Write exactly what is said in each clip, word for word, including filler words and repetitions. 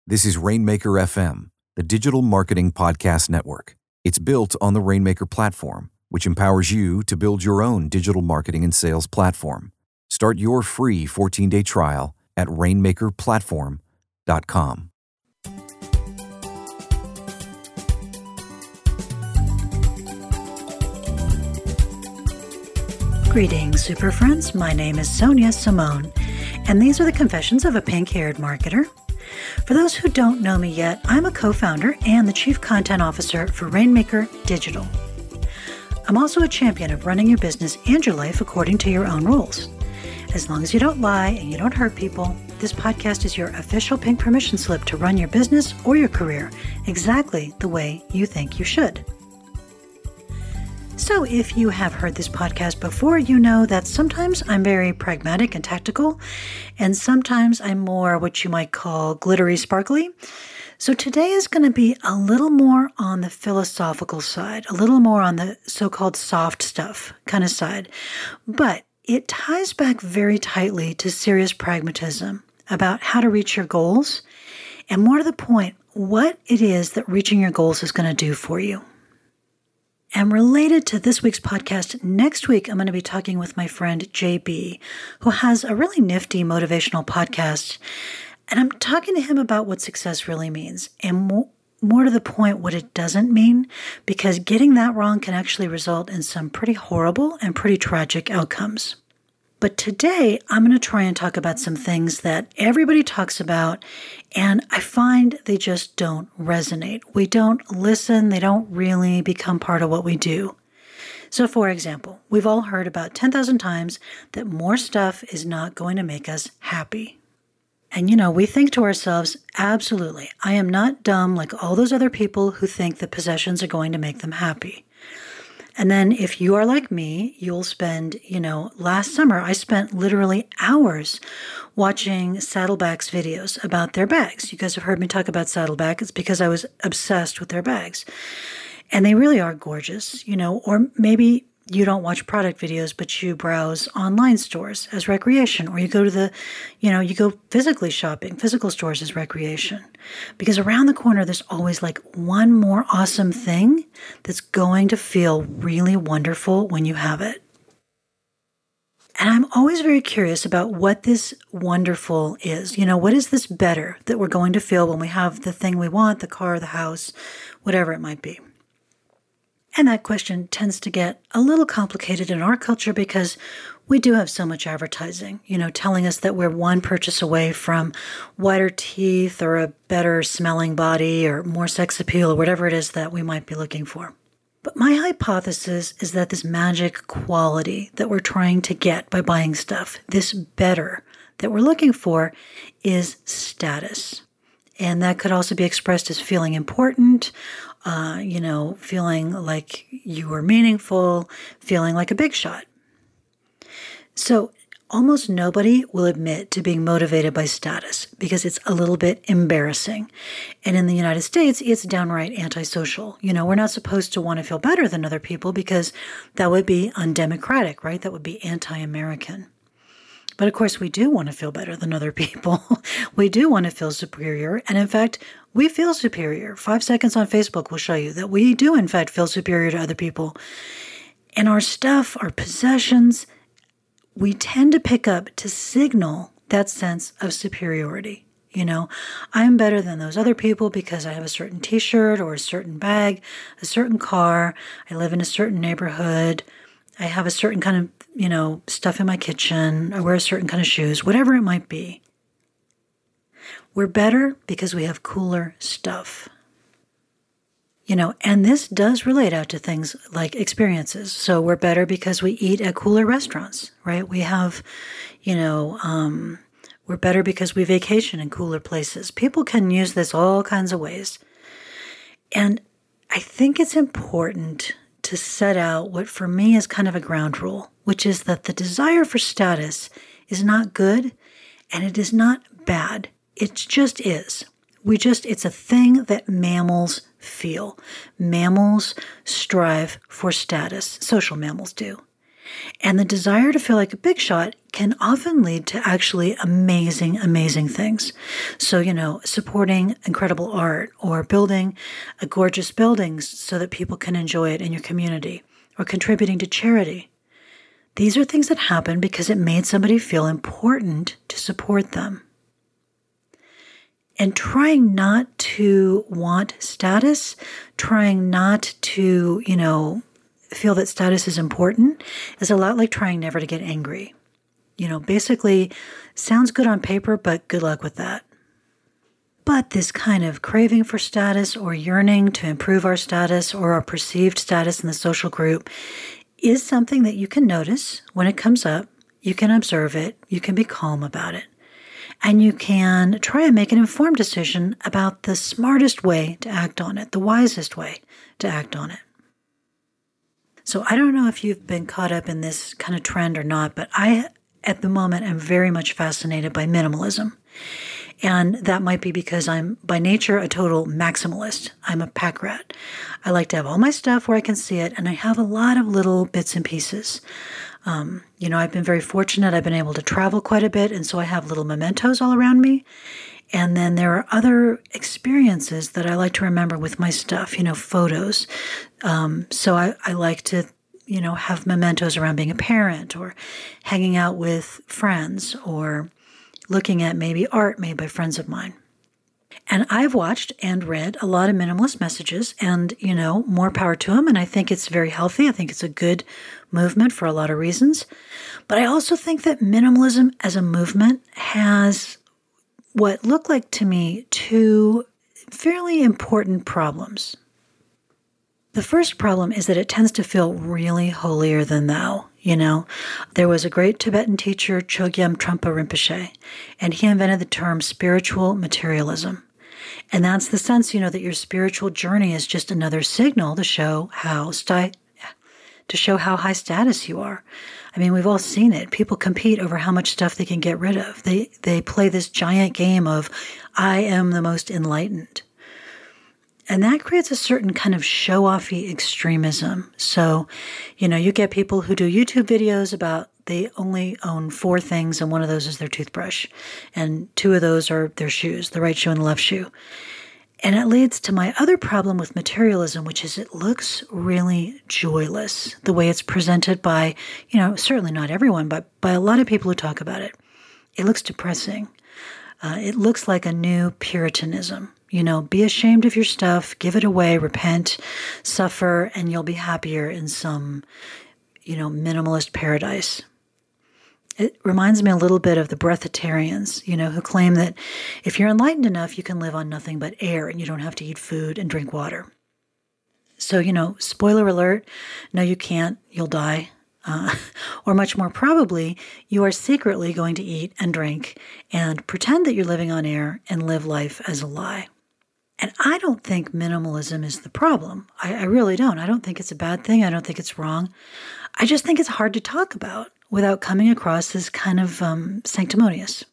This is Rainmaker F M, the digital marketing podcast network. It's built on the Rainmaker platform, which empowers you to build your own digital marketing and sales platform. Start your free fourteen-day trial at rainmaker platform dot com. Greetings, super friends. My name is Sonia Simone, and these are the confessions of a pink-haired marketer. For those who don't know me yet, I'm a co-founder and the chief content officer for Rainmaker Digital. I'm also a champion of running your business and your life according to your own rules. As long as you don't lie and you don't hurt people, this podcast is your official pink permission slip to run your business or your career exactly the way you think you should. So if you have heard this podcast before, you know that sometimes I'm very pragmatic and tactical, and sometimes I'm more what you might call glittery sparkly. So today is going to be a little more on the philosophical side, a little more on the so-called soft stuff kind of side. But it ties back very tightly to serious pragmatism about how to reach your goals, and more to the point, what it is that reaching your goals is going to do for you. And related to this week's podcast, next week I'm going to be talking with my friend J B, who has a really nifty motivational podcast. And I'm talking to him about what success really means, and more, more to the point, what it doesn't mean, because getting that wrong can actually result in some pretty horrible and pretty tragic outcomes. But today, I'm going to try and talk about some things that everybody talks about, and I find they just don't resonate. We don't listen. They don't really become part of what we do. So, for example, we've all heard about ten thousand times that more stuff is not going to make us happy. And, you know, we think to ourselves, absolutely, I am not dumb like all those other people who think that possessions are going to make them happy. And then if you are like me, you'll spend, you know, last summer, I spent literally hours watching Saddleback's videos about their bags. You guys have heard me talk about Saddleback. It's because I was obsessed with their bags. And they really are gorgeous, you know, or maybe you don't watch product videos, but you browse online stores as recreation, or you go to the, you know, you go physically shopping, physical stores as recreation. Because around the corner, there's always like one more awesome thing that's going to feel really wonderful when you have it. And I'm always very curious about what this wonderful is. You know, what is this better that we're going to feel when we have the thing we want, the car, the house, whatever it might be? And that question tends to get a little complicated in our culture because we do have so much advertising, you know, telling us that we're one purchase away from whiter teeth or a better smelling body or more sex appeal or whatever it is that we might be looking for. But my hypothesis is that this magic quality that we're trying to get by buying stuff, this better that we're looking for, is status. And that could also be expressed as feeling important, uh, you know, feeling like you were meaningful, feeling like a big shot. So almost nobody will admit to being motivated by status because it's a little bit embarrassing. And in the United States, it's downright antisocial. You know, we're not supposed to want to feel better than other people because that would be undemocratic, right? That would be anti-American. But of course, we do want to feel better than other people. We do want to feel superior. And in fact, we feel superior. Five seconds on Facebook will show you that we do, in fact, feel superior to other people. And our stuff, our possessions, we tend to pick up to signal that sense of superiority. You know, I'm better than those other people because I have a certain t-shirt or a certain bag, a certain car. I live in a certain neighborhood. I have a certain kind of, you know, stuff in my kitchen. I wear a certain kind of shoes, whatever it might be. We're better because we have cooler stuff. You know, and this does relate out to things like experiences. So we're better because we eat at cooler restaurants, right? We have, you know, um, we're better because we vacation in cooler places. People can use this all kinds of ways. And I think it's important to set out what for me is kind of a ground rule, which is that the desire for status is not good and it is not bad. It just is. We just, it's a thing that mammals feel. Mammals strive for status. Social mammals do. And the desire to feel like a big shot can often lead to actually amazing, amazing things. So, you know, supporting incredible art or building a gorgeous building so that people can enjoy it in your community or contributing to charity. These are things that happen because it made somebody feel important to support them. And trying not to want status, trying not to, you know, feel that status is important is a lot like trying never to get angry. You know, basically sounds good on paper, but good luck with that. But this kind of craving for status or yearning to improve our status or our perceived status in the social group is something that you can notice when it comes up. You can observe it. You can be calm about it. And you can try and make an informed decision about the smartest way to act on it, the wisest way to act on it. So I don't know if you've been caught up in this kind of trend or not, but I, at the moment, am very much fascinated by minimalism. And that might be because I'm, by nature, a total maximalist. I'm a pack rat. I like to have all my stuff where I can see it, and I have a lot of little bits and pieces. Um, you know, I've been very fortunate. I've been able to travel quite a bit, and so I have little mementos all around me. And then there are other experiences that I like to remember with my stuff, you know, photos. Um, so I, I like to, you know, have mementos around being a parent or hanging out with friends or looking at maybe art made by friends of mine. And I've watched and read a lot of minimalist messages and, you know, more power to them. And I think it's very healthy. I think it's a good movement for a lot of reasons. But I also think that minimalism as a movement has what look like to me two fairly important problems. The first problem is that it tends to feel really holier than thou. You know, there was a great Tibetan teacher, Chogyam Trungpa Rinpoche, and he invented the term spiritual materialism. And that's the sense, you know, that your spiritual journey is just another signal to show how sti- to show how high status you are. I mean, we've all seen it. People compete over how much stuff they can get rid of. They they play this giant game of, I am the most enlightened. And that creates a certain kind of show-offy extremism. So, you know, you get people who do YouTube videos about they only own four things, and one of those is their toothbrush. And two of those are their shoes, the right shoe and the left shoe. And it leads to my other problem with materialism, which is it looks really joyless, the way it's presented by, you know, certainly not everyone, but by a lot of people who talk about it. It looks depressing. Uh, it looks like a new Puritanism. You know, be ashamed of your stuff, give it away, repent, suffer, and you'll be happier in some, you know, minimalist paradise. It reminds me a little bit of the breatharians, you know, who claim that if you're enlightened enough, you can live on nothing but air and you don't have to eat food and drink water. So, you know, spoiler alert, no, you can't, you'll die. Uh, or much more probably, you are secretly going to eat and drink and pretend that you're living on air and live life as a lie. And I don't think minimalism is the problem. I, I really don't. I don't think it's a bad thing. I don't think it's wrong. I just think it's hard to talk about without coming across as kind of um, sanctimonious.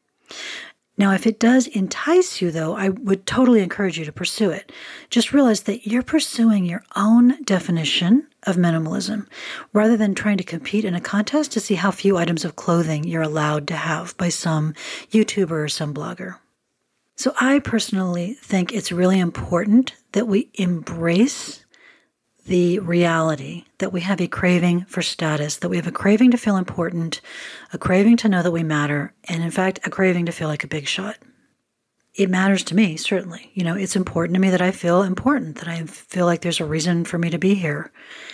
Now, if it does entice you, though, I would totally encourage you to pursue it. Just realize that you're pursuing your own definition of minimalism rather than trying to compete in a contest to see how few items of clothing you're allowed to have by some YouTuber or some blogger. So I personally think it's really important that we embrace the reality that we have a craving for status, that we have a craving to feel important, a craving to know that we matter, and in fact, a craving to feel like a big shot. It matters to me, certainly. You know, it's important to me that I feel important, that I feel like there's a reason for me to be here.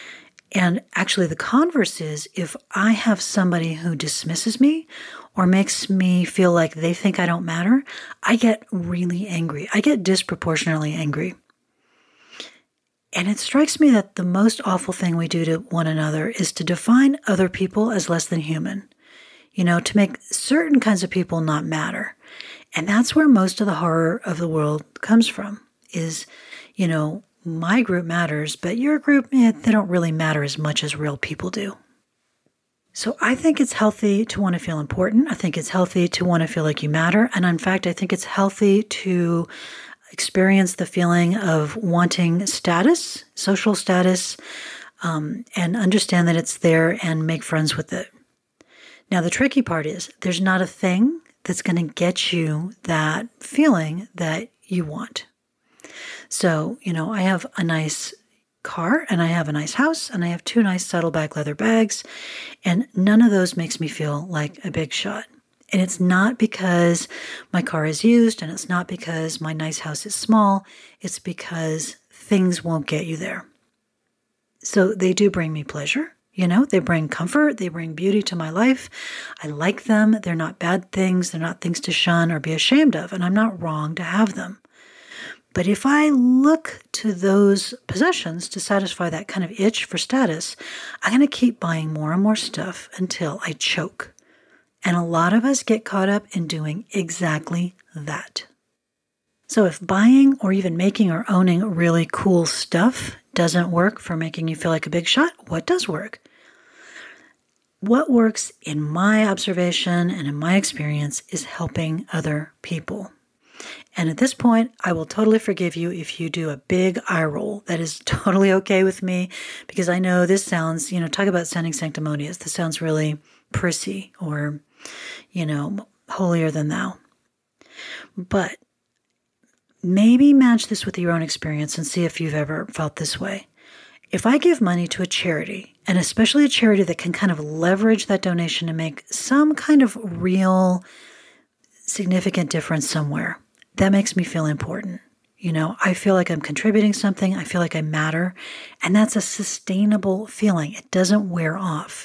And actually, the converse is if I have somebody who dismisses me or makes me feel like they think I don't matter, I get really angry. I get disproportionately angry. And it strikes me that the most awful thing we do to one another is to define other people as less than human, you know, to make certain kinds of people not matter. And that's where most of the horror of the world comes from is, you know, my group matters, but your group, eh, they don't really matter as much as real people do. So I think it's healthy to want to feel important. I think it's healthy to want to feel like you matter. And in fact, I think it's healthy to experience the feeling of wanting status, social status, um, and understand that it's there and make friends with it. Now, the tricky part is there's not a thing that's going to get you that feeling that you want. So, you know, I have a nice car and I have a nice house and I have two nice saddleback leather bags, and none of those makes me feel like a big shot. And it's not because my car is used and it's not because my nice house is small. It's because things won't get you there. So they do bring me pleasure. You know, they bring comfort, they bring beauty to my life. I like them. They're not bad things. They're not things to shun or be ashamed of, and I'm not wrong to have them. But if I look to those possessions to satisfy that kind of itch for status, I'm going to keep buying more and more stuff until I choke. And a lot of us get caught up in doing exactly that. So if buying or even making or owning really cool stuff doesn't work for making you feel like a big shot, what does work? What works in my observation and in my experience is helping other people. And at this point, I will totally forgive you if you do a big eye roll. That is totally okay with me, because I know this sounds, you know, talk about sounding sanctimonious. This sounds really prissy or, you know, holier than thou. But maybe match this with your own experience and see if you've ever felt this way. If I give money to a charity, and especially a charity that can kind of leverage that donation to make some kind of real significant difference somewhere, that makes me feel important. You know, I feel like I'm contributing something. I feel like I matter. And that's a sustainable feeling. It doesn't wear off.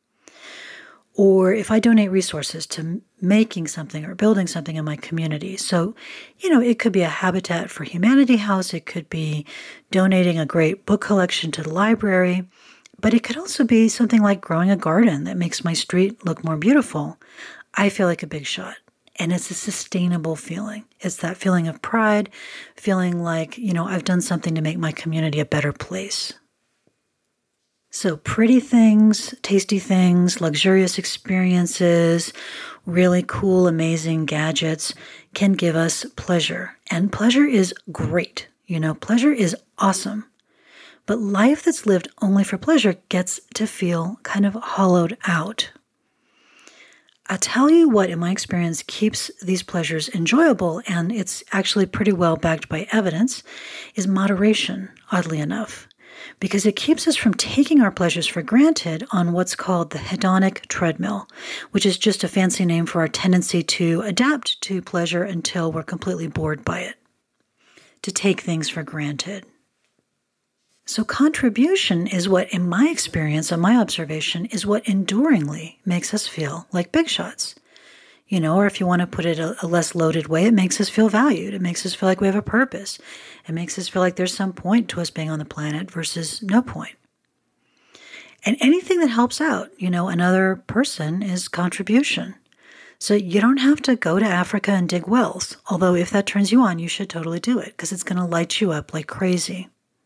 Or if I donate resources to making something or building something in my community. So, you know, it could be a Habitat for Humanity house. It could be donating a great book collection to the library. But it could also be something like growing a garden that makes my street look more beautiful. I feel like a big shot. And it's a sustainable feeling. It's that feeling of pride, feeling like, you know, I've done something to make my community a better place. So pretty things, tasty things, luxurious experiences, really cool, amazing gadgets can give us pleasure. And pleasure is great. You know, pleasure is awesome. But life that's lived only for pleasure gets to feel kind of hollowed out. I'll tell you what, in my experience, keeps these pleasures enjoyable, and it's actually pretty well backed by evidence, is moderation, oddly enough. Because it keeps us from taking our pleasures for granted on what's called the hedonic treadmill, which is just a fancy name for our tendency to adapt to pleasure until we're completely bored by it, to take things for granted. So contribution is what, in my experience and my observation, is what enduringly makes us feel like big shots. You know, or if you want to put it a, a less loaded way, it makes us feel valued. It makes us feel like we have a purpose. It makes us feel like there's some point to us being on the planet versus no point. And anything that helps out, you know, another person is contribution. So you don't have to go to Africa and dig wells. Although if that turns you on, you should totally do it because it's going to light you up like crazy.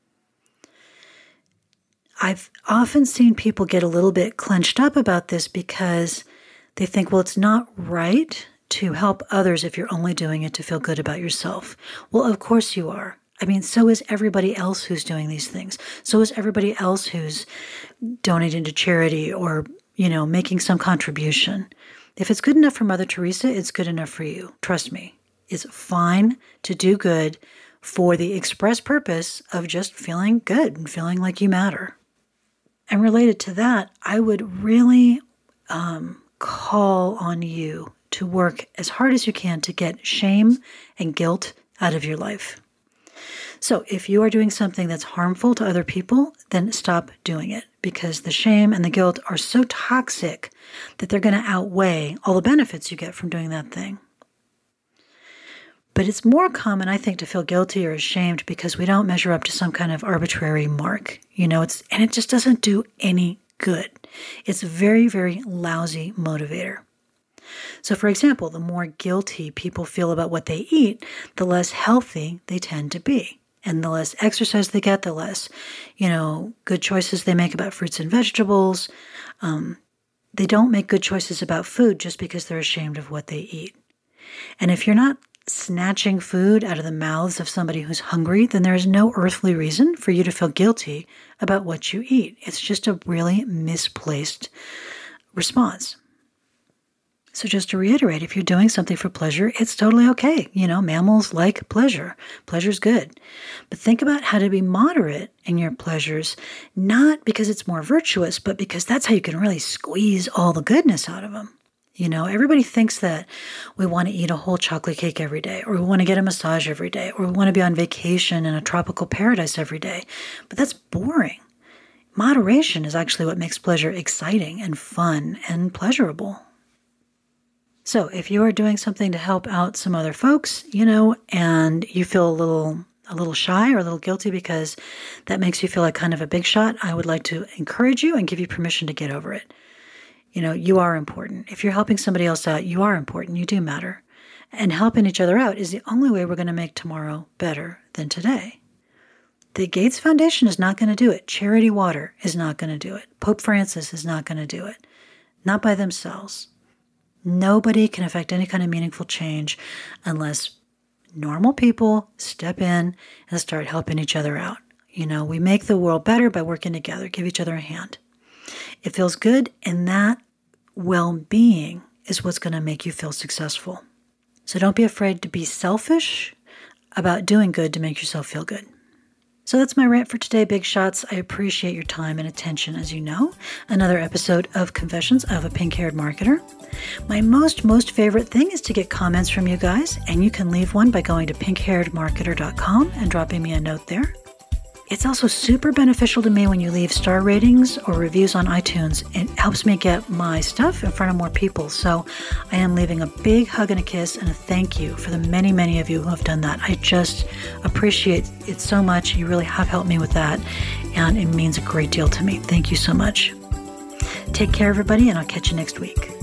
I've often seen people get a little bit clenched up about this because they think, well, it's not right to help others if you're only doing it to feel good about yourself. Well, of course you are. I mean, so is everybody else who's doing these things. So is everybody else who's donating to charity or, you know, making some contribution. If it's good enough for Mother Teresa, it's good enough for you. Trust me. It's fine to do good for the express purpose of just feeling good and feeling like you matter. And related to that, I would really um, call on you to work as hard as you can to get shame and guilt out of your life. So if you are doing something that's harmful to other people, then stop doing it because the shame and the guilt are so toxic that they're going to outweigh all the benefits you get from doing that thing. But it's more common, I think, to feel guilty or ashamed because we don't measure up to some kind of arbitrary mark. You know, it's and it just doesn't do any good. It's a very, very lousy motivator. So, for example, the more guilty people feel about what they eat, the less healthy they tend to be. And the less exercise they get, the less, you know, good choices they make about fruits and vegetables. Um, they don't make good choices about food just because they're ashamed of what they eat. And if you're not snatching food out of the mouths of somebody who's hungry, then there is no earthly reason for you to feel guilty about what you eat. It's just a really misplaced response. So just to reiterate, if you're doing something for pleasure, it's totally okay. You know, mammals like pleasure. Pleasure's good. But think about how to be moderate in your pleasures, not because it's more virtuous, but because that's how you can really squeeze all the goodness out of them. You know, everybody thinks that we want to eat a whole chocolate cake every day, or we want to get a massage every day, or we want to be on vacation in a tropical paradise every day. But that's boring. Moderation is actually what makes pleasure exciting and fun and pleasurable. So if you are doing something to help out some other folks, you know, and you feel a little a little shy or a little guilty because that makes you feel like kind of a big shot, I would like to encourage you and give you permission to get over it. You know, you are important. If you're helping somebody else out, you are important. You do matter. And helping each other out is the only way we're going to make tomorrow better than today. The Gates Foundation is not going to do it. Charity Water is not going to do it. Pope Francis is not going to do it. Not by themselves. Nobody can affect any kind of meaningful change unless normal people step in and start helping each other out. You know, we make the world better by working together, give each other a hand. It feels good, and that well-being is what's going to make you feel successful. So don't be afraid to be selfish about doing good to make yourself feel good. So that's my rant for today, Big Shots. I appreciate your time and attention, as you know. Another episode of Confessions of a Pink-Haired Marketer. My most, most favorite thing is to get comments from you guys, and you can leave one by going to pink haired marketer dot com and dropping me a note there. It's also super beneficial to me when you leave star ratings or reviews on iTunes. It helps me get my stuff in front of more people. So I am leaving a big hug and a kiss and a thank you for the many, many of you who have done that. I just appreciate it so much. You really have helped me with that, and it means a great deal to me. Thank you so much. Take care, everybody, and I'll catch you next week.